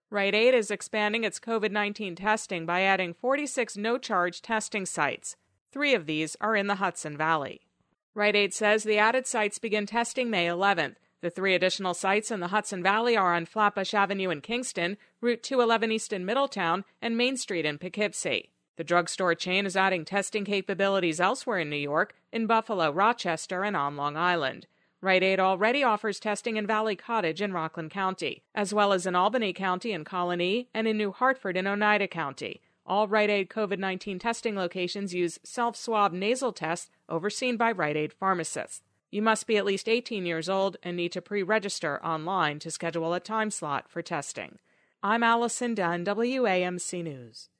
Rite Aid is expanding its COVID-19 testing by adding 46 no-charge testing sites. 3 of these are in the Hudson Valley. Rite Aid says the added sites begin testing May 11th. The 3 additional sites in the Hudson Valley are on Flatbush Avenue in Kingston, Route 211 East in Middletown, and Main Street in Poughkeepsie. The drugstore chain is adding testing capabilities elsewhere in New York, in Buffalo, Rochester, and on Long Island. Rite Aid already offers testing in Valley Cottage in Rockland County, as well as in Albany County and Colony, and in New Hartford and Oneida County. All Rite Aid COVID-19 testing locations use self-swab nasal tests overseen by Rite Aid pharmacists. You must be at least 18 years old and need to pre-register online to schedule a time slot for testing. I'm Allison Dunn, WAMC News.